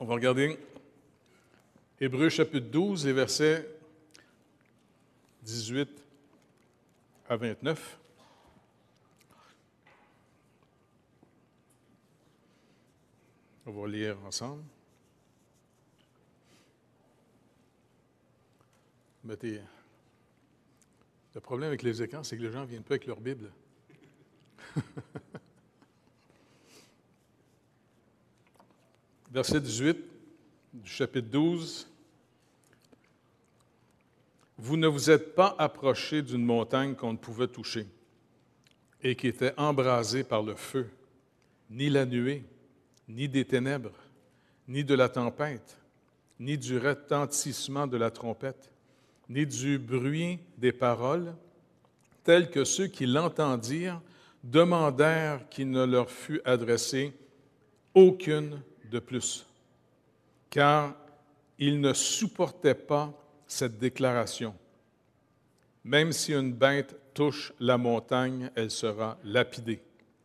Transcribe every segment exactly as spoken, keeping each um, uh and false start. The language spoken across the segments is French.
va regarder Hébreux chapitre douze, les versets dix-huit à vingt-neuf. On va lire ensemble. Mettez. Le problème avec les écrans, c'est que les gens ne viennent pas avec leur Bible. Verset dix-huit du chapitre douze. Vous ne vous êtes pas approchés d'une montagne qu'on ne pouvait toucher et qui était embrasée par le feu, ni la nuée, ni des ténèbres, ni de la tempête, ni du retentissement de la trompette, ni du bruit des paroles, tels que ceux qui l'entendirent demandèrent qu'il ne leur fût adressé aucune de plus, car ils ne supportaient pas cette déclaration. Même si une bête touche la montagne, elle sera lapidée.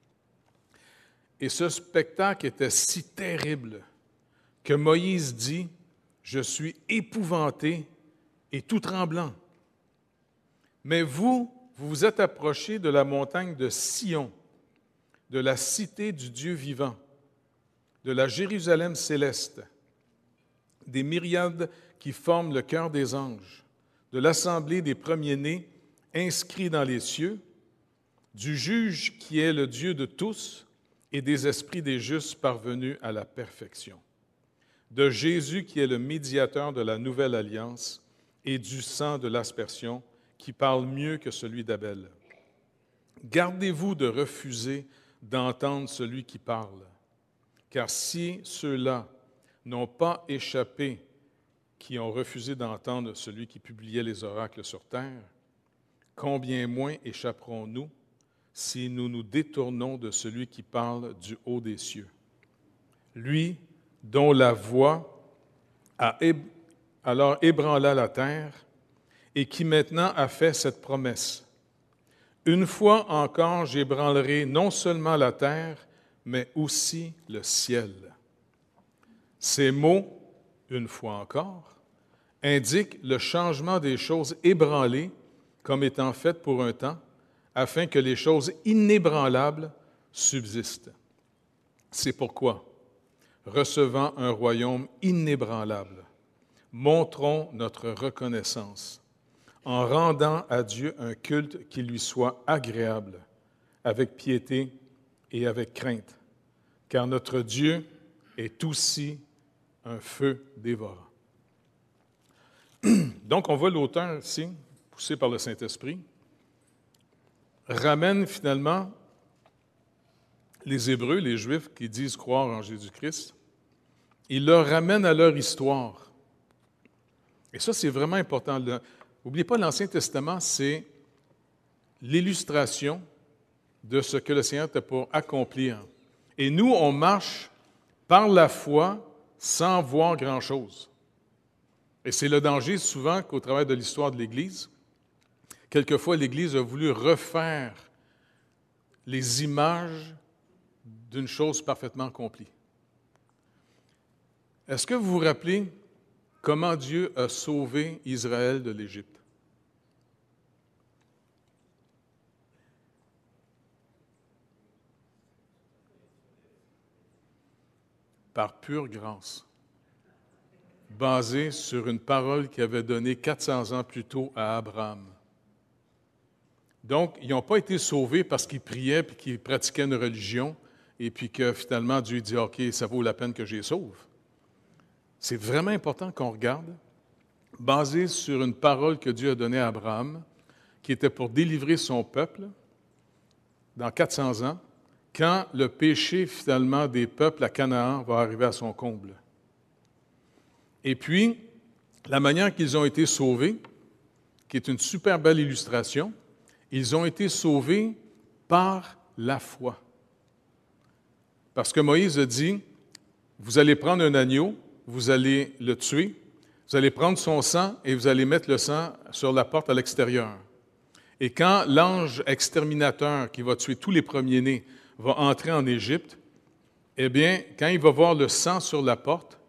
Et ce spectacle était si terrible que Moïse dit, « Je suis épouvanté et tout tremblant. Mais vous, vous vous êtes approchés de la montagne de Sion, de la cité du Dieu vivant, de la Jérusalem céleste, des myriades qui forment le cœur des anges, de l'assemblée des premiers-nés inscrits dans les cieux, du juge qui est le Dieu de tous et des esprits des justes parvenus à la perfection, de Jésus qui est le médiateur de la nouvelle alliance et du sang de l'aspersion qui parle mieux que celui d'Abel. Gardez-vous de refuser d'entendre celui qui parle, car si ceux-là n'ont pas échappé, qui ont refusé d'entendre celui qui publiait les oracles sur terre, combien moins échapperons-nous si nous nous détournons de celui qui parle du haut des cieux, lui dont la voix a ébranlé alors ébranla la terre, et qui maintenant a fait cette promesse. Une fois encore, j'ébranlerai non seulement la terre, mais aussi le ciel. Ces mots, une fois encore, indiquent le changement des choses ébranlées comme étant faites pour un temps, afin que les choses inébranlables subsistent. C'est pourquoi, recevant un royaume inébranlable, montrons notre reconnaissance en rendant à Dieu un culte qui lui soit agréable, avec piété et avec crainte, car notre Dieu est aussi un feu dévorant. Donc, on voit l'auteur ici, poussé par le Saint-Esprit, ramène finalement les Hébreux, les Juifs qui disent croire en Jésus-Christ, il leur ramène à leur histoire. Et ça, c'est vraiment important. N'oubliez pas, l'Ancien Testament, c'est l'illustration de ce que le Seigneur était pour accomplir. Et nous, on marche par la foi sans voir grand-chose. Et c'est le danger souvent qu'au travers de l'histoire de l'Église, quelquefois l'Église a voulu refaire les images d'une chose parfaitement accomplie. Est-ce que vous vous rappelez comment Dieu a sauvé Israël de l'Égypte? Par pure grâce, basée sur une parole qu'il avait donnée quatre cents ans plus tôt à Abraham. Donc, ils n'ont pas été sauvés parce qu'ils priaient et qu'ils pratiquaient une religion et puis que finalement Dieu dit « OK, ça vaut la peine que je les sauve ». C'est vraiment important qu'on regarde, basé sur une parole que Dieu a donnée à Abraham, qui était pour délivrer son peuple dans quatre cents ans, quand le péché finalement des peuples à Canaan va arriver à son comble. Et puis, la manière qu'ils ont été sauvés, qui est une super belle illustration, ils ont été sauvés par la foi. Parce que Moïse a dit, vous allez prendre un agneau, vous allez le tuer, vous allez prendre son sang et vous allez mettre le sang sur la porte à l'extérieur. Et quand l'ange exterminateur qui va tuer tous les premiers-nés va entrer en Égypte, eh bien, quand il va voir le sang sur la porte,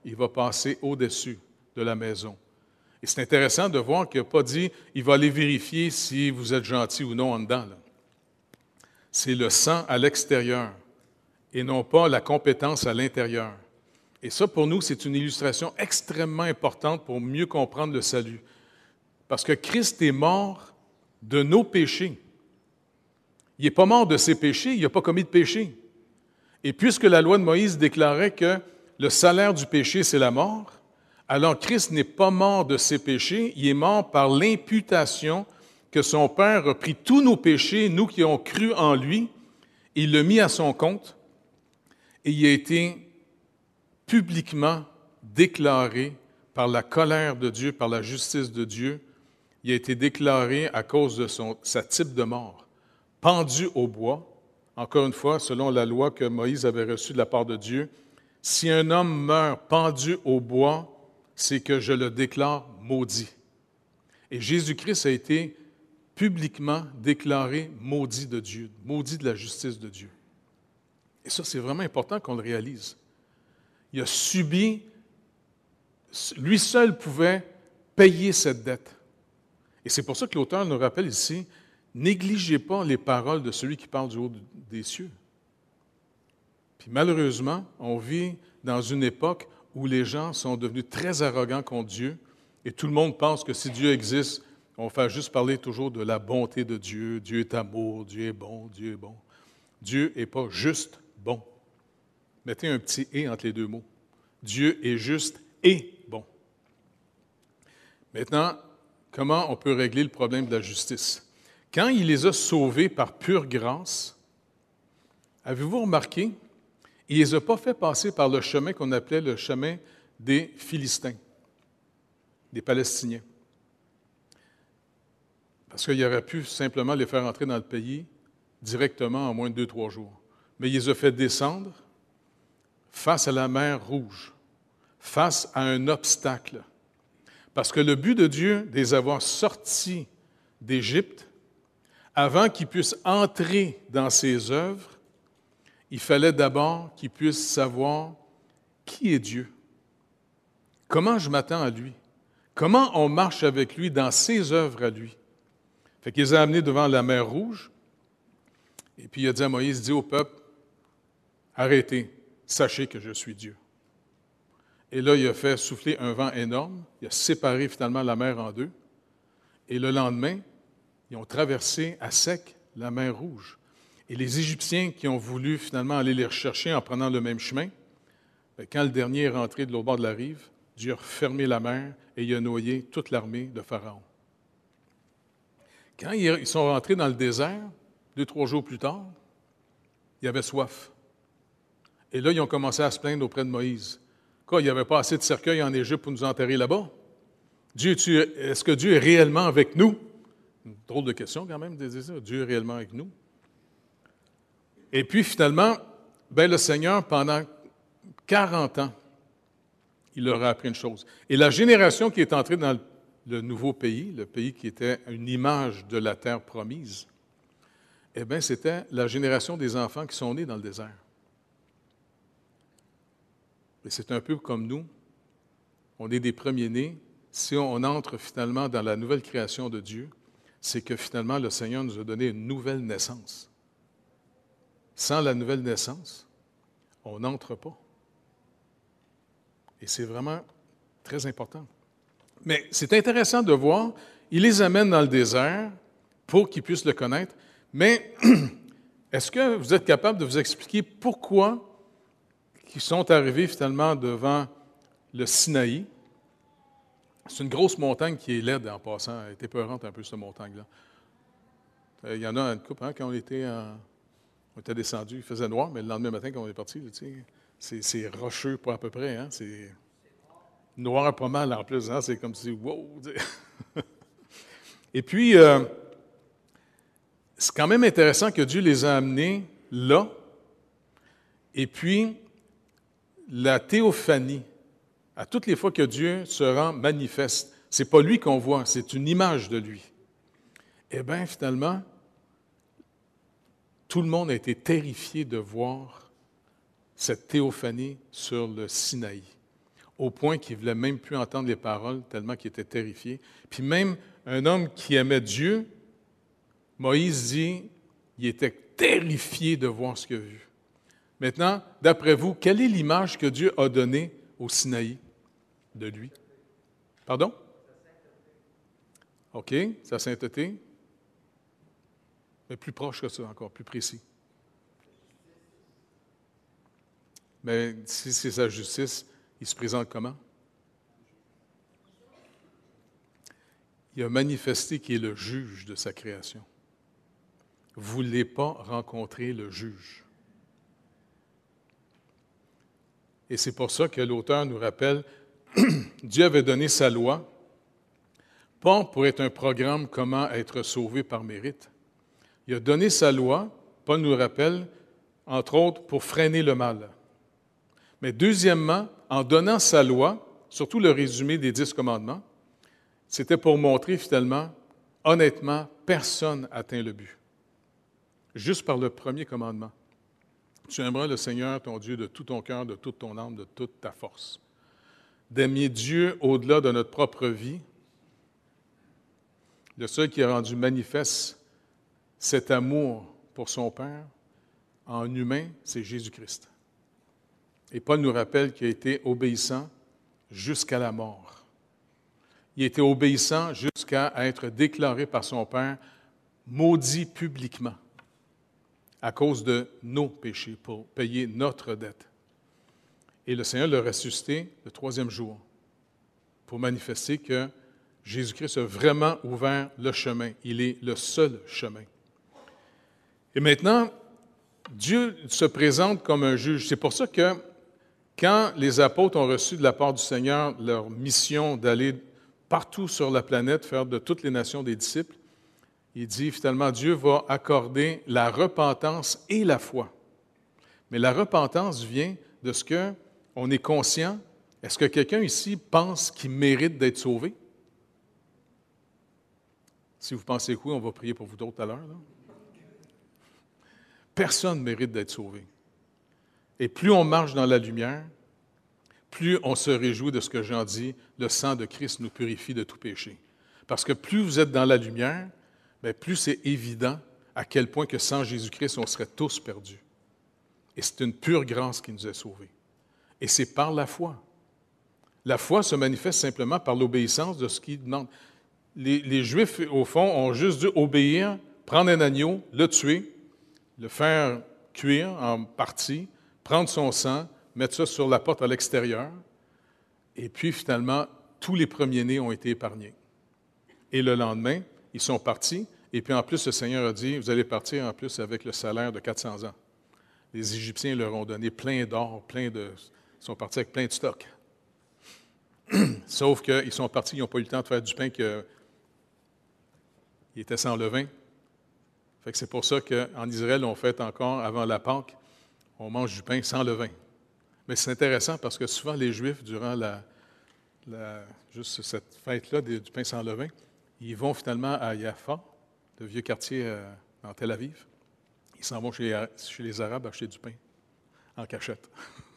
il va passer au-dessus de la maison. Et c'est intéressant de voir qu'il n'a pas dit il va aller vérifier si vous êtes gentil ou non en dedans. Là. C'est le sang à l'extérieur et non pas la compétence à l'intérieur. Et ça, pour nous, c'est une illustration extrêmement importante pour mieux comprendre le salut. Parce que Christ est mort de nos péchés. Il n'est pas mort de ses péchés, il n'a pas commis de péché. Et puisque la loi de Moïse déclarait que le salaire du péché, c'est la mort, alors Christ n'est pas mort de ses péchés, il est mort par l'imputation que son Père a pris tous nos péchés, nous qui avons cru en lui, il l'a mis à son compte, et il a été publiquement déclaré par la colère de Dieu, par la justice de Dieu, il a été déclaré à cause de son, sa type de mort, pendu au bois, encore une fois, selon la loi que Moïse avait reçue de la part de Dieu, si un homme meurt pendu au bois, c'est que je le déclare maudit. Et Jésus-Christ a été publiquement déclaré maudit de Dieu, maudit de la justice de Dieu. Et ça, c'est vraiment important qu'on le réalise. Il a subi, lui seul pouvait payer cette dette. Et c'est pour ça que l'auteur nous rappelle ici, négligez pas les paroles de celui qui parle du haut des cieux. Puis malheureusement, on vit dans une époque où les gens sont devenus très arrogants contre Dieu et tout le monde pense que si Dieu existe, on fait juste parler toujours de la bonté de Dieu. Dieu est amour, Dieu est bon, Dieu est bon. Dieu n'est pas juste bon. Mettez un petit « et » entre les deux mots. Dieu est juste et bon. Maintenant, comment on peut régler le problème de la justice? Quand il les a sauvés par pure grâce, avez-vous remarqué, il ne les a pas fait passer par le chemin qu'on appelait le chemin des Philistins, des Palestiniens. Parce qu'il aurait pu simplement les faire entrer dans le pays directement en moins de deux, trois jours. Mais il les a fait descendre face à la mer Rouge, face à un obstacle. Parce que le but de Dieu de les avoir sortis d'Égypte, avant qu'ils puissent entrer dans ses œuvres, il fallait d'abord qu'ils puissent savoir qui est Dieu, comment je m'attends à lui, comment on marche avec lui dans ses œuvres à lui. Fait qu'il les a amenés devant la mer Rouge, et puis il a dit à Moïse, dis au peuple, arrêtez, sachez que je suis Dieu. Et là, il a fait souffler un vent énorme, il a séparé finalement la mer en deux, et le lendemain, ils ont traversé à sec la mer Rouge. Et les Égyptiens qui ont voulu finalement aller les rechercher en prenant le même chemin, quand le dernier est rentré de l'autre bord de la rive, Dieu a fermé la mer et il a noyé toute l'armée de Pharaon. Quand ils sont rentrés dans le désert, deux, trois jours plus tard, ils avaient soif. Et là, ils ont commencé à se plaindre auprès de Moïse. Quoi, il n'y avait pas assez de cercueils en Égypte pour nous enterrer là-bas? Dieu, tu, est-ce que Dieu est réellement avec nous? Une drôle de question quand même, de dire ça. Dieu est réellement avec nous. Et puis finalement, ben, le Seigneur, pendant quarante ans, il leur a appris une chose. Et la génération qui est entrée dans le nouveau pays, le pays qui était une image de la terre promise, eh bien, c'était la génération des enfants qui sont nés dans le désert. Et c'est un peu comme nous. On est des premiers-nés. Si on entre finalement dans la nouvelle création de Dieu, c'est que finalement, le Seigneur nous a donné une nouvelle naissance. Sans la nouvelle naissance, on n'entre pas. Et c'est vraiment très important. Mais c'est intéressant de voir, il les amène dans le désert pour qu'ils puissent le connaître, mais est-ce que vous êtes capable de vous expliquer pourquoi ils sont arrivés finalement devant le Sinaï? C'est une grosse montagne qui est laide en passant, elle est épeurante un peu cette montagne-là. Il y en a une couple, hein, quand on était en... On était descendu, il faisait noir, mais le lendemain matin, quand on est parti, tu sais, c'est, c'est rocheux pas à peu près. Hein? C'est noir pas mal en plus. Hein? C'est comme si, wow! Et puis, euh, c'est quand même intéressant que Dieu les a amenés là. Et puis, la théophanie, à toutes les fois que Dieu se rend manifeste, c'est pas lui qu'on voit, c'est une image de lui. Eh bien, finalement, tout le monde a été terrifié de voir cette théophanie sur le Sinaï. au point qu'il ne voulait même plus entendre les paroles, tellement qu'il était terrifié. Puis même un homme qui aimait Dieu, Moïse dit, il était terrifié de voir ce qu'il a vu. Maintenant, d'après vous, quelle est l'image que Dieu a donnée au Sinaï de lui? Pardon? OK, sa sainteté. Mais plus proche que ça encore, plus précis. Mais si c'est sa justice, il se présente comment? Il a manifesté qu'il est le juge de sa création. Vous ne voulez pas rencontrer le juge. Et c'est pour ça que l'auteur nous rappelle, Dieu avait donné sa loi, pas pour être un programme comment être sauvé par mérite. Il a donné sa loi, Paul nous rappelle, entre autres, pour freiner le mal. Mais deuxièmement, en donnant sa loi, surtout le résumé des dix commandements, c'était pour montrer finalement, honnêtement, personne n'atteint le but. Juste par le premier commandement. Tu aimeras le Seigneur, ton Dieu, de tout ton cœur, de toute ton âme, de toute ta force. D'aimer Dieu au-delà de notre propre vie. Le seul qui a rendu manifeste cet amour pour son Père en humain, c'est Jésus-Christ. Et Paul nous rappelle qu'il a été obéissant jusqu'à la mort. Il a été obéissant jusqu'à être déclaré par son Père maudit publiquement à cause de nos péchés, pour payer notre dette. Et le Seigneur l'a ressuscité le troisième jour pour manifester que Jésus-Christ a vraiment ouvert le chemin. Il est le seul chemin. Et maintenant, Dieu se présente comme un juge. C'est pour ça que quand les apôtres ont reçu de la part du Seigneur leur mission d'aller partout sur la planète, faire de toutes les nations des disciples, il dit finalement, Dieu va accorder la repentance et la foi. Mais la repentance vient de ce qu'on est conscient. Est-ce que quelqu'un ici pense qu'il mérite d'être sauvé? Si vous pensez que oui, on va prier pour vous d'autres tout à l'heure. Là. Personne ne mérite d'être sauvé. Et plus on marche dans la lumière, plus on se réjouit de ce que Jean dit, le sang de Christ nous purifie de tout péché. Parce que plus vous êtes dans la lumière, bien, plus c'est évident à quel point que sans Jésus-Christ, on serait tous perdus. Et c'est une pure grâce qui nous a sauvés. Et c'est par la foi. La foi se manifeste simplement par l'obéissance de ce qu'il demande. Les, les Juifs, au fond, ont juste dû obéir, prendre un agneau, le tuer, le faire cuire en partie, prendre son sang, mettre ça sur la porte à l'extérieur, et puis finalement, tous les premiers-nés ont été épargnés. Et le lendemain, ils sont partis, et puis en plus, le Seigneur a dit, vous allez partir en plus avec le salaire de quatre cents ans. Les Égyptiens leur ont donné plein d'or, plein de... Ils sont partis avec plein de stocks. Sauf qu'ils sont partis, ils n'ont pas eu le temps de faire du pain qui était sans levain. Fait que c'est pour ça qu'en Israël, on fait encore, avant la Pâque, on mange du pain sans levain. Mais c'est intéressant parce que souvent, les Juifs, durant la, la, juste cette fête-là du pain sans levain, ils vont finalement à Jaffa, le vieux quartier euh, dans Tel Aviv. Ils s'en vont chez, chez les Arabes acheter du pain en cachette.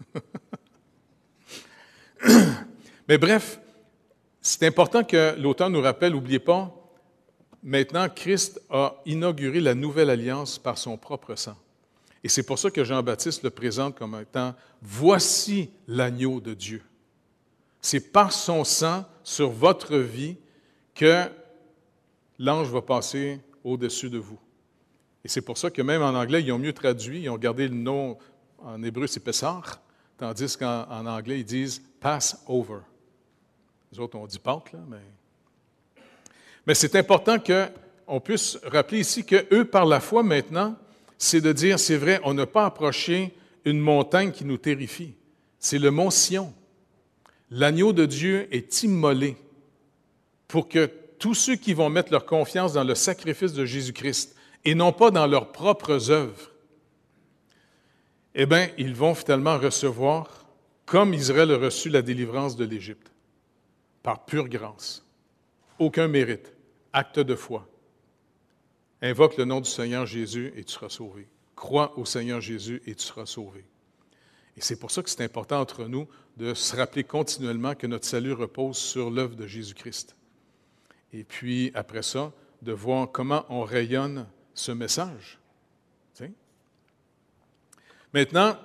Mais bref, c'est important que l'auteur nous rappelle, n'oubliez pas, maintenant, Christ a inauguré la nouvelle alliance par son propre sang. Et c'est pour ça que Jean-Baptiste le présente comme étant « Voici l'agneau de Dieu ». C'est par son sang sur votre vie que l'ange va passer au-dessus de vous. Et c'est pour ça que même en anglais, ils ont mieux traduit, ils ont gardé le nom, en hébreu c'est Pessah, tandis qu'en en anglais, ils disent « Passover ». Les autres, on dit Pâques, là, mais... Mais c'est important qu'on puisse rappeler ici qu'eux, par la foi maintenant, c'est de dire, c'est vrai, on n'a pas approché une montagne qui nous terrifie. C'est le mont Sion. L'agneau de Dieu est immolé pour que tous ceux qui vont mettre leur confiance dans le sacrifice de Jésus-Christ et non pas dans leurs propres œuvres, eh bien, ils vont finalement recevoir, comme Israël a reçu la délivrance de l'Égypte, par pure grâce. Aucun mérite. Acte de foi. Invoque le nom du Seigneur Jésus et tu seras sauvé. Crois au Seigneur Jésus et tu seras sauvé. Et c'est pour ça que c'est important entre nous de se rappeler continuellement que notre salut repose sur l'œuvre de Jésus-Christ. Et puis, après ça, de voir comment on rayonne ce message. Tu sais? Maintenant,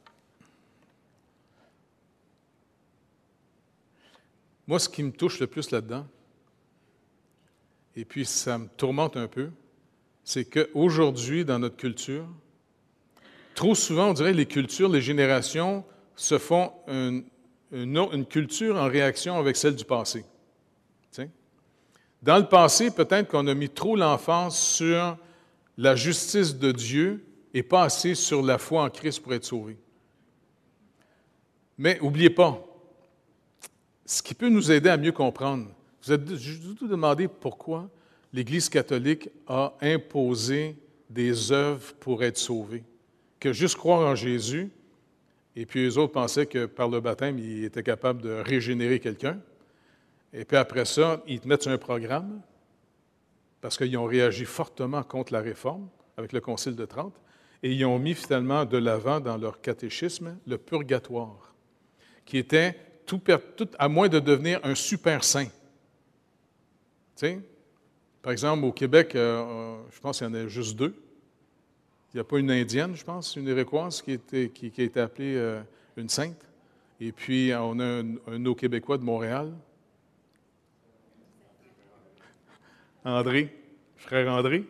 moi, ce qui me touche le plus là-dedans, et puis ça me tourmente un peu, c'est qu'aujourd'hui, dans notre culture, trop souvent, on dirait que les cultures, les générations se font une, une, une culture en réaction avec celle du passé. Tu sais? Dans le passé, peut-être qu'on a mis trop l'emphase sur la justice de Dieu et pas assez sur la foi en Christ pour être sauvé. Mais n'oubliez pas, ce qui peut nous aider à mieux comprendre, vous êtes tout demandé pourquoi l'Église catholique a imposé des œuvres pour être sauvé. Que juste croire en Jésus, et puis eux autres pensaient que par le baptême, ils étaient capables de régénérer quelqu'un. Et puis après ça, ils te mettent sur un programme, parce qu'ils ont réagi fortement contre la réforme, avec le Concile de Trente, et ils ont mis finalement de l'avant dans leur catéchisme le purgatoire, qui était, tout, tout, à moins de devenir un super saint. Tu sais? Par exemple, au Québec, euh, je pense qu'il y en a juste deux. Il n'y a pas une Indienne, je pense, une Iroquoise qui, était, qui, qui a été appelée euh, une sainte. Et puis, on a un, un autre Québécois de Montréal, André, frère André.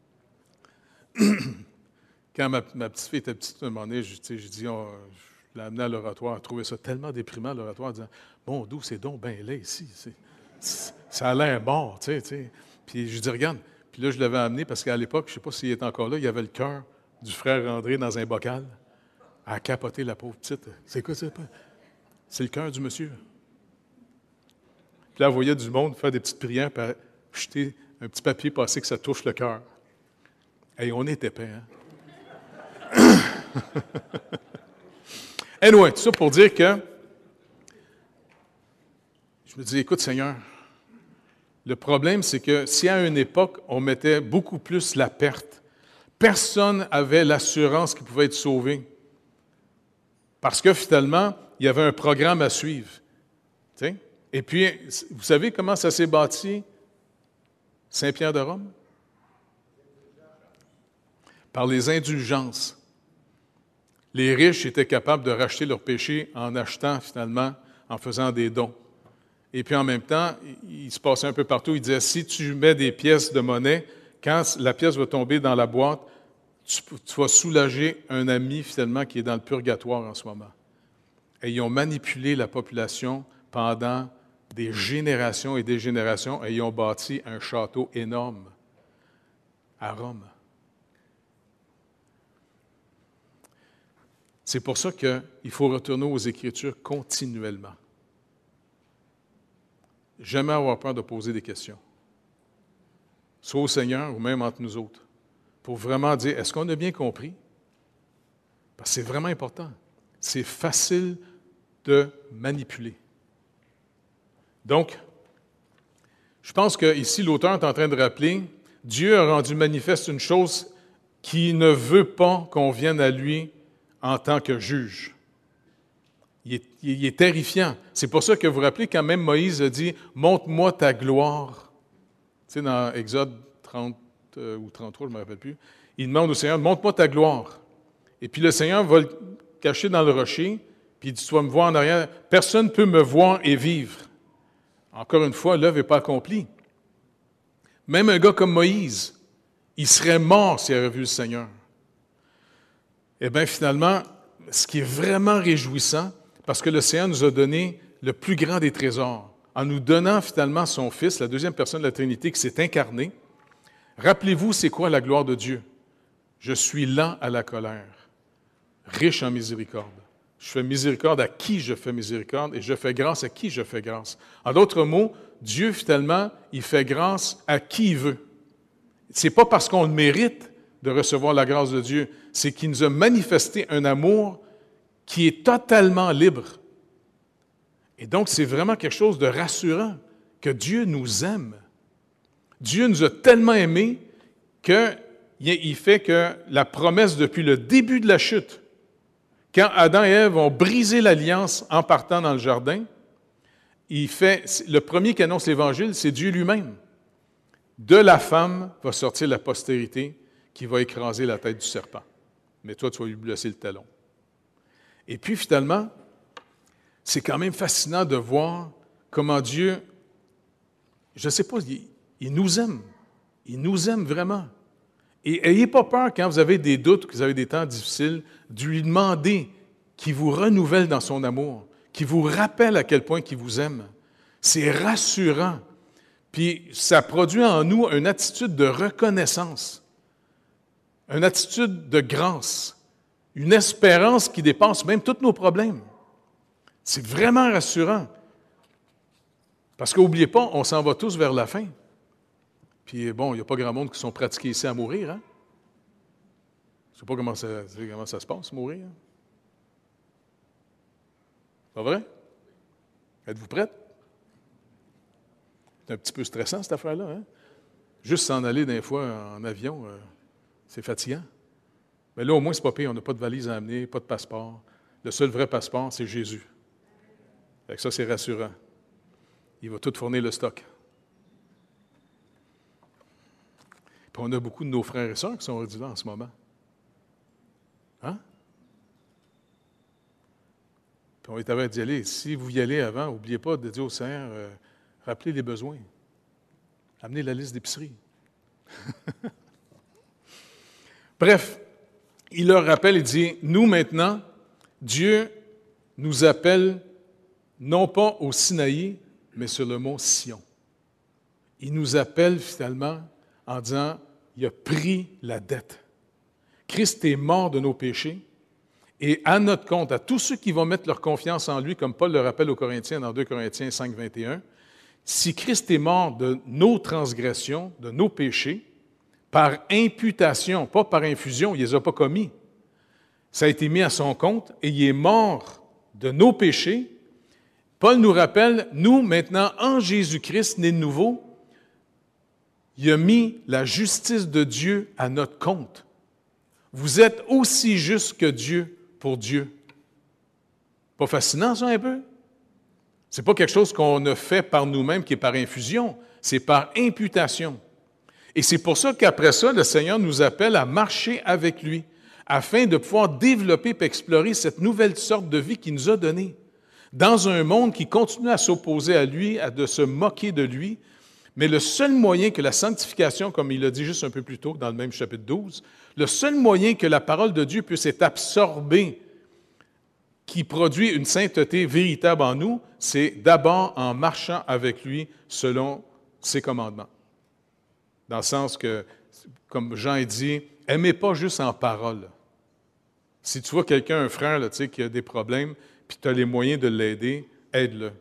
Quand ma, ma petite fille était petite, à un moment donné, je, je dis, oh, je l'ai amenée à l'oratoire, elle trouvait ça tellement déprimant, l'oratoire, en disant, bon, d'où c'est donc bien laid ici. C'est, c'est, ça a l'air mort, tu sais, tu sais. Puis je dis, regarde, puis là, je l'avais amené parce qu'à l'époque, je ne sais pas s'il est encore là, il y avait le cœur du frère André dans un bocal, à capoter la pauvre petite. C'est quoi ça? C'est le cœur du monsieur. Puis là, elle voyait du monde faire des petites prières, puis jeter un petit papier passé que ça touche le cœur. Et on est épais, hein? Anyway, tout ça pour dire que je me dis, écoute Seigneur, le problème c'est que si à une époque on mettait beaucoup plus la perte, personne n'avait l'assurance qu'il pouvait être sauvé. Parce que finalement, il y avait un programme à suivre. Tu sais? Et puis, vous savez comment ça s'est bâti, Saint-Pierre de Rome? Par les indulgences. Les riches étaient capables de racheter leurs péchés en achetant, finalement, en faisant des dons. Et puis, en même temps, il se passait un peu partout. Il disait, si tu mets des pièces de monnaie, quand la pièce va tomber dans la boîte, tu, tu vas soulager un ami, finalement, qui est dans le purgatoire en ce moment. Et ils ont manipulé la population pendant des générations et des générations, et ils ont bâti un château énorme à Rome. C'est pour ça qu'il faut retourner aux Écritures continuellement. Jamais avoir peur de poser des questions. Soit au Seigneur ou même entre nous autres. Pour vraiment dire, est-ce qu'on a bien compris? Parce que c'est vraiment important. C'est facile de manipuler. Donc, je pense qu'ici, l'auteur est en train de rappeler, Dieu a rendu manifeste une chose qui ne veut pas qu'on vienne à lui en tant que juge. Il est, il est terrifiant. C'est pour ça que vous vous rappelez quand même Moïse a dit « Montre-moi ta gloire ». Tu sais, dans Exode trente euh, ou trente-trois, je ne me rappelle plus, il demande au Seigneur « Montre-moi ta gloire ». Et puis le Seigneur va le cacher dans le rocher, puis il dit « Tu vas me voir en arrière. Personne ne peut me voir et vivre ». Encore une fois, l'œuvre n'est pas accomplie. Même un gars comme Moïse, il serait mort s'il avait vu le Seigneur. Eh bien, finalement, ce qui est vraiment réjouissant, parce que le Seigneur nous a donné le plus grand des trésors, en nous donnant finalement son Fils, la deuxième personne de la Trinité qui s'est incarnée. Rappelez-vous, c'est quoi la gloire de Dieu? Je suis lent à la colère, riche en miséricorde. Je fais miséricorde à qui je fais miséricorde et je fais grâce à qui je fais grâce. En d'autres mots, Dieu, finalement, il fait grâce à qui il veut. Ce n'est pas parce qu'on le mérite de recevoir la grâce de Dieu, c'est qu'il nous a manifesté un amour qui est totalement libre. Et donc, c'est vraiment quelque chose de rassurant, que Dieu nous aime. Dieu nous a tellement aimés qu'il fait que la promesse depuis le début de la chute, Quand Adam et Ève ont brisé l'alliance en partant dans le jardin, il fait, le premier qui annonce l'Évangile, c'est Dieu lui-même. De la femme va sortir la postérité qui va écraser la tête du serpent. Mais toi, tu vas lui blesser le talon. Et puis finalement, c'est quand même fascinant de voir comment Dieu, je ne sais pas, il, il nous aime. Il nous aime vraiment. Et n'ayez pas peur quand vous avez des doutes, que vous avez des temps difficiles, de lui demander qu'il vous renouvelle dans son amour, qu'il vous rappelle à quel point il vous aime. C'est rassurant. Puis ça produit en nous une attitude de reconnaissance, une attitude de grâce, une espérance qui dépasse même tous nos problèmes. C'est vraiment rassurant. Parce qu'oubliez pas, on s'en va tous vers la fin. Puis bon, il n'y a pas grand monde qui sont pratiqués ici à mourir. Hein? Je ne sais pas comment ça, comment ça se passe, mourir. Hein? Pas vrai? Êtes-vous prête? C'est un petit peu stressant, cette affaire-là. Hein? Juste s'en aller des fois en avion, euh, c'est fatigant. Mais là, au moins, c'est pas pire. On n'a pas de valise à amener, pas de passeport. Le seul vrai passeport, c'est Jésus. Fait que ça, c'est rassurant. Il va tout fournir le stock. Puis on a beaucoup de nos frères et sœurs qui sont rendus là en ce moment. Hein? Puis on est à d'y aller. Si vous y allez avant, n'oubliez pas de dire au Seigneur, euh, rappelez les besoins. Amenez la liste d'épicerie. Bref, il leur rappelle et dit, nous maintenant, Dieu nous appelle non pas au Sinaï, mais sur le mont Sion. Il nous appelle finalement en disant, il a pris la dette. Christ est mort de nos péchés et à notre compte, à tous ceux qui vont mettre leur confiance en lui, comme Paul le rappelle aux Corinthiens dans deux Corinthiens cinq, vingt et un, si Christ est mort de nos transgressions, de nos péchés, par imputation, pas par infusion, il ne les a pas commis. Ça a été mis à son compte et il est mort de nos péchés. Paul nous rappelle, nous, maintenant, en Jésus-Christ, nés de nouveau, il a mis la justice de Dieu à notre compte. Vous êtes aussi justes que Dieu pour Dieu. Pas fascinant, ça, un peu? C'est pas quelque chose qu'on a fait par nous-mêmes qui est par infusion, c'est par imputation. Et c'est pour ça qu'après ça, le Seigneur nous appelle à marcher avec lui, afin de pouvoir développer et explorer cette nouvelle sorte de vie qu'il nous a donnée. Dans un monde qui continue à s'opposer à lui, à de se moquer de lui, mais le seul moyen que la sanctification, comme il l'a dit juste un peu plus tôt dans le même chapitre douze, le seul moyen que la parole de Dieu puisse être absorbée, qui produit une sainteté véritable en nous, c'est d'abord en marchant avec lui selon ses commandements. Dans le sens que, comme Jean a dit, aimez pas juste en parole. Si tu vois quelqu'un, un frère là, tu sais, qui a des problèmes, puis tu as les moyens de l'aider, aide-le.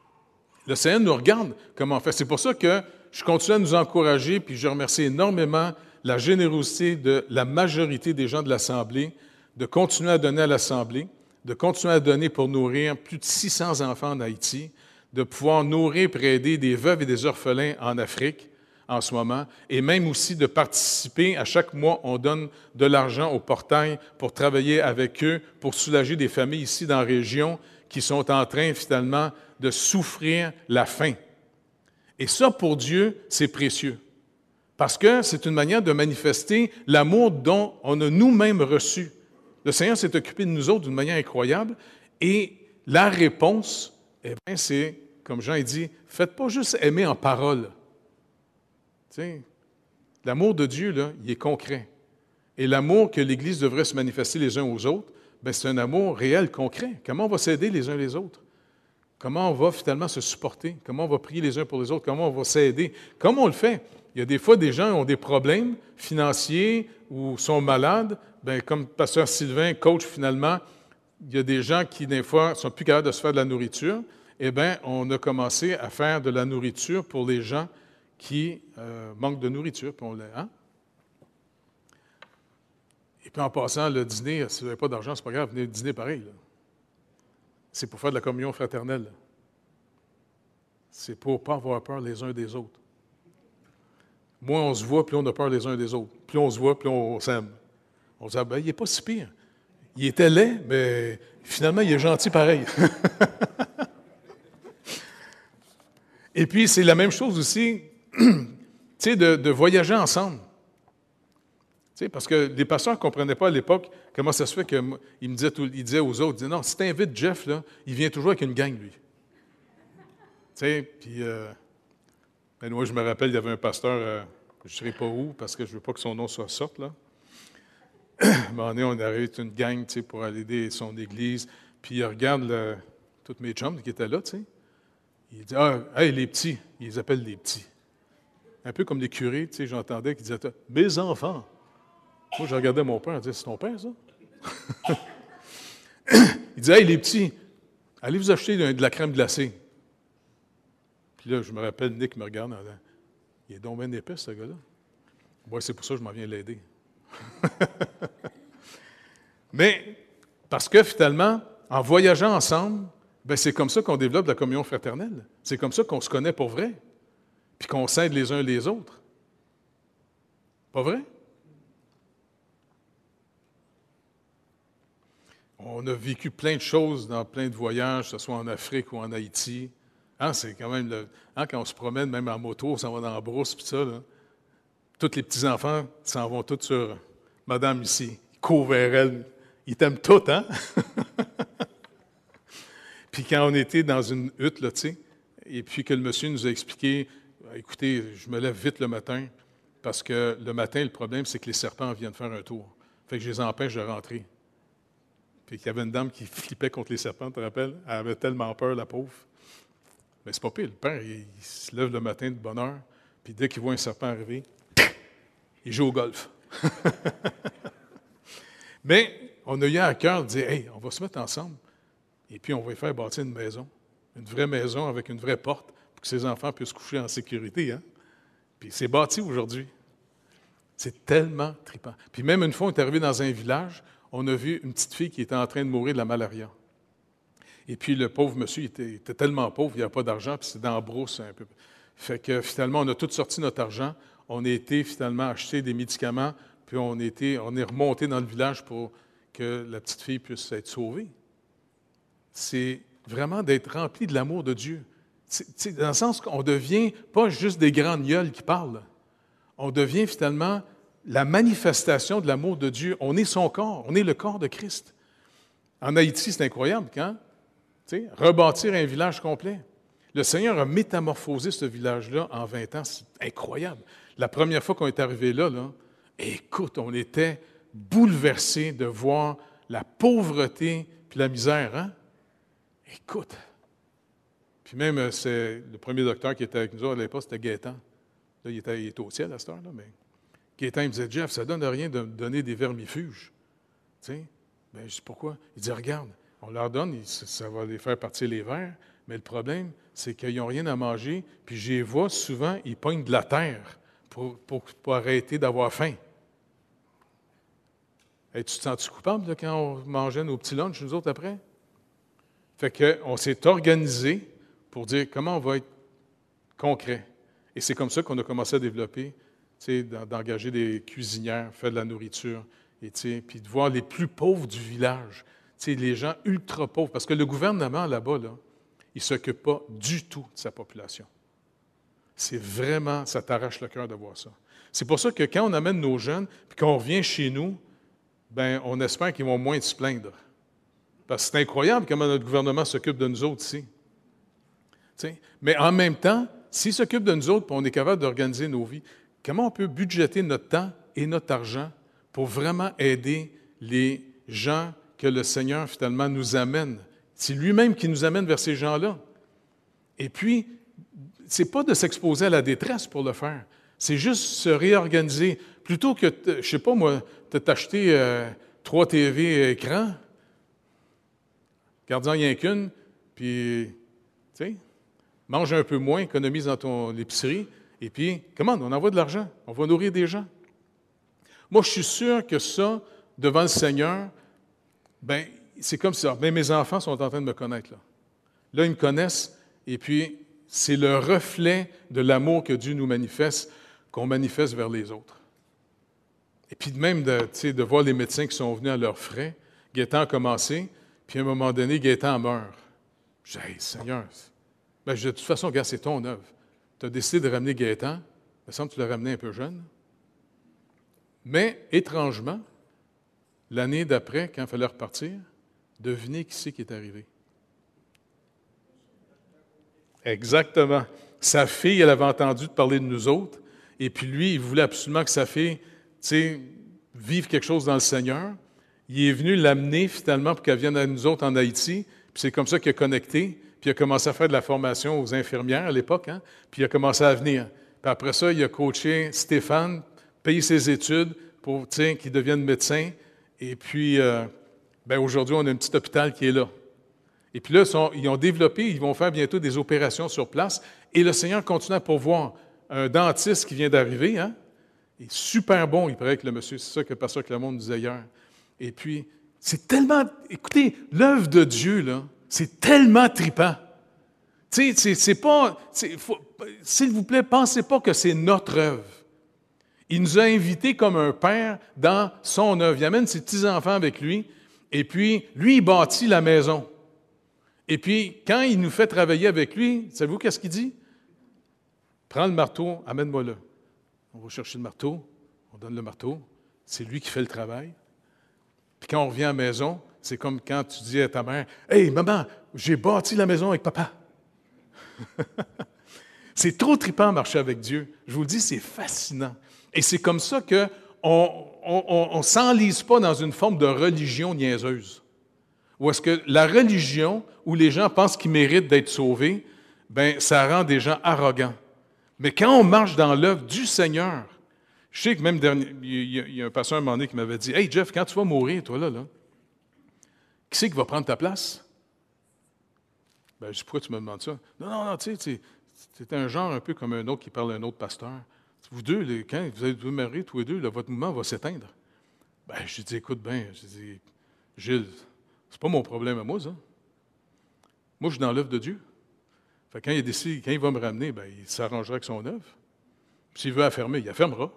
Le Seigneur nous regarde comment on fait. C'est pour ça que je continue à nous encourager, puis je remercie énormément la générosité de la majorité des gens de l'Assemblée, de continuer à donner à l'Assemblée, de continuer à donner pour nourrir plus de six cents enfants en Haïti, de pouvoir nourrir et aider des veuves et des orphelins en Afrique en ce moment, et même aussi de participer. À chaque mois, on donne de l'argent au portail pour travailler avec eux, pour soulager des familles ici dans la région qui sont en train finalement de souffrir la faim. Et ça, pour Dieu, c'est précieux. Parce que c'est une manière de manifester l'amour dont on a nous-mêmes reçu. Le Seigneur s'est occupé de nous autres d'une manière incroyable. Et la réponse, eh bien, c'est, comme Jean a dit, faites pas juste aimer en parole. Tu sais, l'amour de Dieu, là, il est concret. Et l'amour que l'Église devrait se manifester les uns aux autres, bien, c'est un amour réel, concret. Comment on va s'aider les uns les autres? Comment on va finalement se supporter? Comment on va prier les uns pour les autres? Comment on va s'aider? Comment on le fait? Il y a des fois des gens qui ont des problèmes financiers ou sont malades. Bien, comme pasteur Sylvain, coach finalement, il y a des gens qui, des fois, sont plus capables de se faire de la nourriture. Eh bien, on a commencé à faire de la nourriture pour les gens qui euh, manquent de nourriture. Puis on l'a, hein? Et puis en passant, le dîner, si vous n'avez pas d'argent, c'est pas grave, venez dîner pareil. Là. C'est pour faire de la communion fraternelle. C'est pour ne pas avoir peur les uns des autres. Moins on se voit, plus on a peur les uns des autres. Plus on se voit, plus on s'aime. On se dit, ah, ben, il n'est pas si pire. il était laid, mais finalement, il est gentil pareil. Et puis, c'est la même chose aussi, tu sais, de, de voyager ensemble. Tu sais, parce que les pasteurs ne comprenaient pas à l'époque comment ça se fait qu'ils me disaient, il disait aux autres, il disait, non, si tu invites Jeff, là, il vient toujours avec une gang, lui. Tu sais, puis, euh, ben, moi, je me rappelle, il y avait un pasteur, euh, je ne sais pas où, parce que je ne veux pas que son nom soit sorte, là. À un moment donné, on arrive une gang, tu sais, pour aller aider son église, puis il regarde le, tous mes chums qui étaient là, tu sais. Il dit, ah, hey, les petits, ils les appellent les petits. Un peu comme les curés, tu sais, j'entendais qu'ils disaient, mes enfants. Moi, je regardais mon père, je disais, c'est ton père, ça? Il disait, hey, les petits, allez vous acheter de, de la crème glacée. Puis là, je me rappelle, Nick me regarde en disant, il est donc bien épais, ce gars-là. Moi, c'est pour ça que je m'en viens l'aider. Mais, parce que finalement, en voyageant ensemble, ben, c'est comme ça qu'on développe la communion fraternelle. C'est comme ça qu'on se connaît pour vrai, puis qu'on s'aide les uns les autres. Pas vrai? On a vécu plein de choses dans plein de voyages, que ce soit en Afrique ou en Haïti. Hein, c'est quand même, le, hein, quand on se promène, même en moto, on s'en va dans la brousse, puis ça, là. Tous les petits-enfants s'en vont tous sur Madame ici. Ils courent vers elle. Ils t'aiment toutes, hein? Puis quand on était dans une hutte, là, tu sais, et puis que le monsieur nous a expliqué, écoutez, je me lève vite le matin, parce que le matin, le problème, c'est que les serpents viennent faire un tour. Fait que je les empêche de rentrer. Puis qu'il y avait une dame qui flippait contre les serpents, tu te rappelles? Elle avait tellement peur, la pauvre. Mais c'est pas pire. Le père, il, il se lève le matin de bonne heure, puis dès qu'il voit un serpent arriver, il joue au golf. Mais on a eu à cœur de dire, hey, on va se mettre ensemble, et puis on va y faire bâtir une maison, une vraie maison avec une vraie porte, pour que ses enfants puissent coucher en sécurité. Hein? Puis c'est bâti aujourd'hui. C'est tellement trippant. Puis même une fois, on est arrivé dans un village, on a vu une petite fille qui était en train de mourir de la malaria. Et puis le pauvre monsieur, il était, il était tellement pauvre, il n'y avait pas d'argent, puis c'était dans la brousse un peu. Fait que finalement, on a tout sorti notre argent, on a été finalement acheter des médicaments, puis on, était, on est remonté dans le village pour que la petite fille puisse être sauvée. C'est vraiment d'être rempli de l'amour de Dieu. C'est, dans le sens qu'on devient pas juste des grands gueules qui parlent. On devient finalement la manifestation de l'amour de Dieu. On est son corps, on est le corps de Christ. En Haïti, c'est incroyable, quand? Tu sais, rebâtir un village complet. Le Seigneur a métamorphosé ce village-là en vingt ans. C'est incroyable. La première fois qu'on est arrivé là, là, écoute, on était bouleversés de voir la pauvreté puis la misère. Hein? Écoute. Puis même, c'est le premier docteur qui était avec nous à l'époque, c'était Gaétan. Là, il était, il était au ciel à cette heure-là, mais Gaétan, il me disait, Jeff, ça ne donne rien de me donner des vermifuges. Tu sais? Bien, je dis, pourquoi? Il dit, regarde, on leur donne, ça va les faire partir les vers, mais le problème, c'est qu'ils n'ont rien à manger, puis je les vois souvent, ils pognent de la terre pour, pour, pour arrêter d'avoir faim. Hey, tu te sens-tu coupable là, quand on mangeait nos petits lunchs, nous autres, après? Fait qu'on s'est organisé pour dire comment on va être concret. Et c'est comme ça qu'on a commencé à développer, d'engager des cuisinières, faire de la nourriture, et puis de voir les plus pauvres du village, les gens ultra pauvres, parce que le gouvernement là-bas, là, il ne s'occupe pas du tout de sa population. C'est vraiment, ça t'arrache le cœur de voir ça. C'est pour ça que quand on amène nos jeunes, puis qu'on revient chez nous, ben, on espère qu'ils vont moins se plaindre. Parce que c'est incroyable comment notre gouvernement s'occupe de nous autres ici. T'sais? Mais en même temps, s'il s'occupe de nous autres, puis on est capable d'organiser nos vies, comment on peut budgéter notre temps et notre argent pour vraiment aider les gens que le Seigneur, finalement, nous amène? C'est lui-même qui nous amène vers ces gens-là. Et puis, ce n'est pas de s'exposer à la détresse pour le faire. C'est juste se réorganiser. Plutôt que, je ne sais pas moi, de t'acheter euh, trois T V écrans, garde-en rien qu'une, puis, tu sais, mange un peu moins, économise dans ton épicerie, et puis, commande, on envoie de l'argent, on va nourrir des gens. Moi, je suis sûr que ça, devant le Seigneur, bien, c'est comme ça. Bien, mes enfants sont en train de me connaître, là. Là, ils me connaissent, et puis, c'est le reflet de l'amour que Dieu nous manifeste, qu'on manifeste vers les autres. Et puis, même de, de voir les médecins qui sont venus à leurs frais, Gaétan a commencé, puis à un moment donné, Gaétan meurt. J'ai dit, hey, Seigneur, ben, je, de toute façon, regarde, c'est ton œuvre. Tu as décidé de ramener Gaétan, il me semble que tu l'as ramené un peu jeune. Mais, étrangement, l'année d'après, quand il fallait repartir, devinez qui c'est qui est arrivé. Exactement. Sa fille, elle avait entendu parler de nous autres, et puis lui, il voulait absolument que sa fille, tu sais, vive quelque chose dans le Seigneur. Il est venu l'amener finalement pour qu'elle vienne à nous autres en Haïti, puis c'est comme ça qu'il a connecté, puis il a commencé à faire de la formation aux infirmières à l'époque, hein, puis il a commencé à venir. Puis après ça, il a coaché Stéphane, payé ses études pour qu'il devienne médecin, et puis euh, ben aujourd'hui, on a un petit hôpital qui est là. Et puis là, ils, sont, ils ont développé, ils vont faire bientôt des opérations sur place, et le Seigneur continue à pourvoir. Un dentiste qui vient d'arriver, hein, il est super bon, il paraît que le monsieur, c'est ça que le pasteur Clermont nous disait hier. Et puis, c'est tellement, écoutez, l'œuvre de Dieu, là, c'est tellement trippant. Tu sais, c'est, c'est pas, c'est, faut, s'il vous plaît, pensez pas que c'est notre œuvre. Il nous a invités comme un père dans son œuvre. Il amène ses petits-enfants avec lui, et puis, lui, il bâtit la maison. Et puis, quand il nous fait travailler avec lui, savez-vous qu'est-ce qu'il dit? Prends le marteau, amène-moi là. On va chercher le marteau, on donne le marteau, c'est lui qui fait le travail. Puis quand on revient à la maison, c'est comme quand tu dis à ta mère, « Hey, maman, j'ai bâti la maison avec papa. » C'est trop trippant marcher avec Dieu. Je vous le dis, c'est fascinant. Et c'est comme ça qu'on ne s'enlise pas dans une forme de religion niaiseuse. Ou est-ce que la religion, où les gens pensent qu'ils méritent d'être sauvés, bien, ça rend des gens arrogants. Mais quand on marche dans l'œuvre du Seigneur, je sais que même dernier, il y a un pasteur un moment donné qui m'avait dit, « Hey Jeff, quand tu vas mourir, toi là, là qui c'est qui va prendre ta place? » Ben, je dis, « Pourquoi tu me demandes ça? » Non, non, non, tu sais, c'est un genre un peu comme un autre qui parle à un autre pasteur. Vous deux, les, quand vous allez vous marier tous les deux, là, votre mouvement va s'éteindre. Ben, je dis, écoute bien, je dis, Gilles, c'est pas mon problème à moi, ça. Moi, je suis dans l'œuvre de Dieu. Fait que quand il décide, quand il va me ramener, ben, il s'arrangera avec son œuvre. S'il veut affermer, il affermera.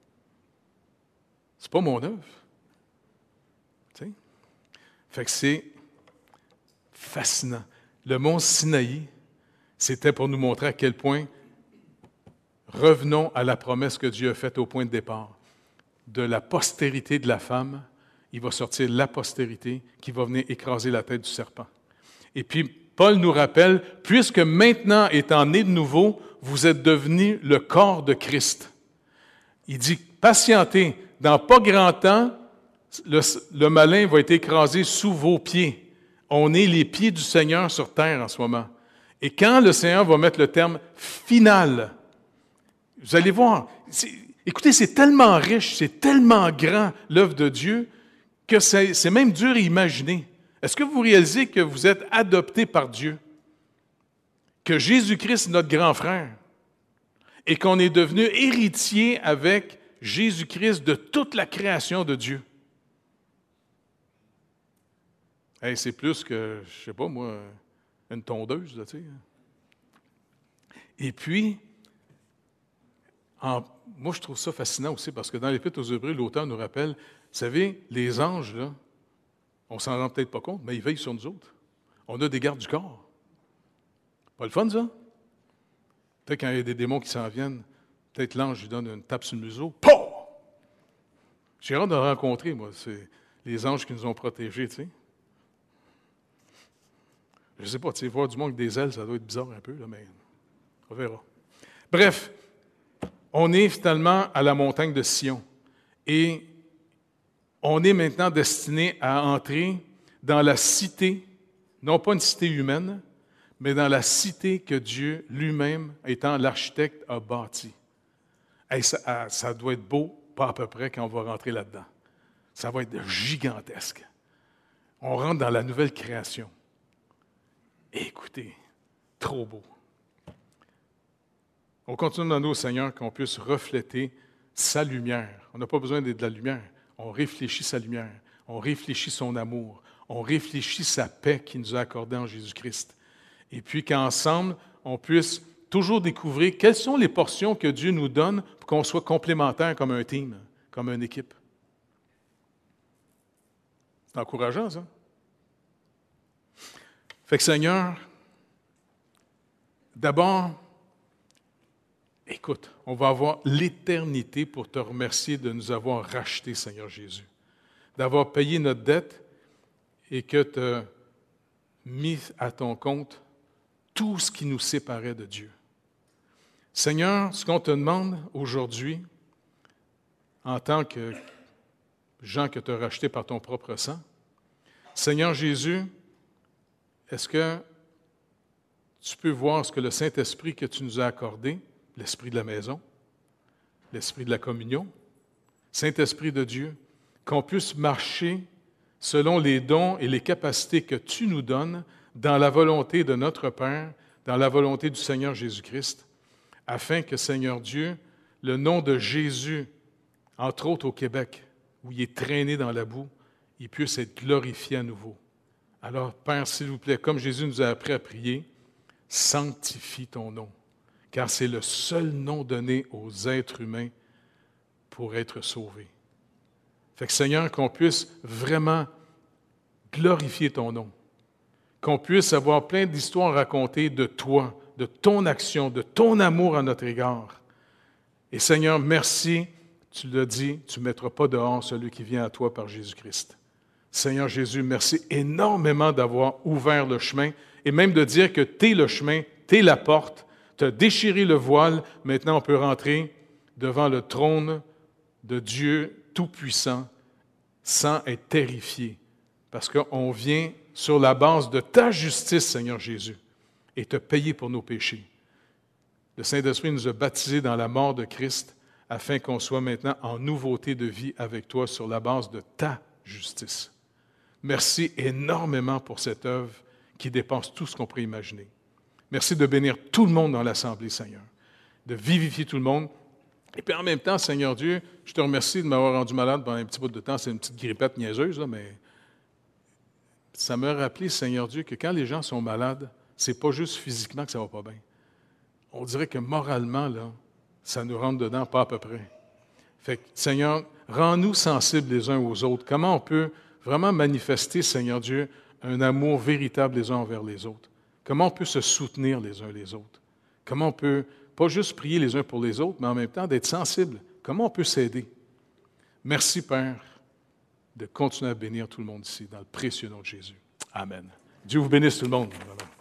C'est pas mon œuvre. Tu sais? Fait que c'est fascinant. Le mont Sinaï, c'était pour nous montrer à quel point revenons à la promesse que Dieu a faite au point de départ. De la postérité de la femme, il va sortir la postérité qui va venir écraser la tête du serpent. Et puis, Paul nous rappelle, puisque maintenant, étant né de nouveau, vous êtes devenus le corps de Christ. Il dit, patientez, dans pas grand temps, le, le malin va être écrasé sous vos pieds. On est les pieds du Seigneur sur terre en ce moment. Et quand le Seigneur va mettre le terme final, vous allez voir, c'est, écoutez, c'est tellement riche, c'est tellement grand, l'œuvre de Dieu, que c'est, c'est même dur à imaginer. Est-ce que vous réalisez que vous êtes adoptés par Dieu? Que Jésus-Christ est notre grand frère et qu'on est devenu héritier avec Jésus-Christ de toute la création de Dieu? Hey, c'est plus que, je sais pas moi, une tondeuse, là, tu sais. Et puis, en, moi, je trouve ça fascinant aussi parce que dans l'Épître aux Hébreux, l'auteur nous rappelle, vous savez, les anges, là, on s'en rend peut-être pas compte, mais ils veillent sur nous autres. On a des gardes du corps. Pas le fun, ça? Peut-être quand il y a des démons qui s'en viennent, peut-être l'ange lui donne une tape sur le museau. Pouh! J'ai hâte de rencontrer, moi, c'est les anges qui nous ont protégés, tu sais. Je ne sais pas, tu sais, voir du monde avec des ailes, ça doit être bizarre un peu, là, mais on verra. Bref, on est finalement à la montagne de Sion. Et on est maintenant destiné à entrer dans la cité, non pas une cité humaine, mais dans la cité que Dieu lui-même, étant l'architecte, a bâtie. Hey, ça, ça doit être beau, pas à peu près, quand on va rentrer là-dedans. Ça va être gigantesque. On rentre dans la nouvelle création. Écoutez, trop beau. On continue de demander au Seigneur qu'on puisse refléter sa lumière. On n'a pas besoin d'être de la lumière. On réfléchit sa lumière. On réfléchit son amour. On réfléchit sa paix qu'il nous a accordée en Jésus-Christ. Et puis qu'ensemble, on puisse toujours découvrir quelles sont les portions que Dieu nous donne pour qu'on soit complémentaires comme un team, comme une équipe. C'est encourageant, ça. Fait que Seigneur, d'abord, écoute, on va avoir l'éternité pour te remercier de nous avoir rachetés, Seigneur Jésus, d'avoir payé notre dette et que tu as mis à ton compte tout ce qui nous séparait de Dieu. Seigneur, ce qu'on te demande aujourd'hui, en tant que gens que tu as rachetés par ton propre sang, Seigneur Jésus, est-ce que tu peux voir ce que le Saint-Esprit que tu nous as accordé, l'Esprit de la maison, l'Esprit de la communion, Saint-Esprit de Dieu, qu'on puisse marcher selon les dons et les capacités que tu nous donnes dans la volonté de notre Père, dans la volonté du Seigneur Jésus-Christ, afin que, Seigneur Dieu, le nom de Jésus, entre autres au Québec, où il est traîné dans la boue, il puisse être glorifié à nouveau. Alors, Père, s'il vous plaît, comme Jésus nous a appris à prier, sanctifie ton nom, car c'est le seul nom donné aux êtres humains pour être sauvés. Fait que, Seigneur, qu'on puisse vraiment glorifier ton nom, qu'on puisse avoir plein d'histoires racontées de toi, de ton action, de ton amour à notre égard. Et Seigneur, merci, tu l'as dit, tu ne mettras pas dehors celui qui vient à toi par Jésus-Christ. Seigneur Jésus, merci énormément d'avoir ouvert le chemin et même de dire que tu es le chemin, tu es la porte, tu as déchiré le voile, maintenant on peut rentrer devant le trône de Dieu Tout-Puissant sans être terrifié, parce qu'on vient sur la base de ta justice, Seigneur Jésus, et te payer pour nos péchés. Le Saint-Esprit nous a baptisés dans la mort de Christ afin qu'on soit maintenant en nouveauté de vie avec toi sur la base de ta justice. Merci énormément pour cette œuvre qui dépasse tout ce qu'on pourrait imaginer. Merci de bénir tout le monde dans l'Assemblée, Seigneur, de vivifier tout le monde. Et puis en même temps, Seigneur Dieu, je te remercie de m'avoir rendu malade pendant un petit bout de temps. C'est une petite grippette niaiseuse, là, mais ça m'a rappelé, Seigneur Dieu, que quand les gens sont malades, c'est pas juste physiquement que ça va pas bien. On dirait que moralement, là, ça nous rentre dedans, pas à peu près. Fait que, Seigneur, rends-nous sensibles les uns aux autres. Comment on peut vraiment manifester, Seigneur Dieu, un amour véritable les uns envers les autres? Comment on peut se soutenir les uns les autres? Comment on peut, pas juste prier les uns pour les autres, mais en même temps d'être sensible? Comment on peut s'aider? Merci, Père, de continuer à bénir tout le monde ici, dans le précieux nom de Jésus. Amen. Dieu vous bénisse tout le monde. Voilà.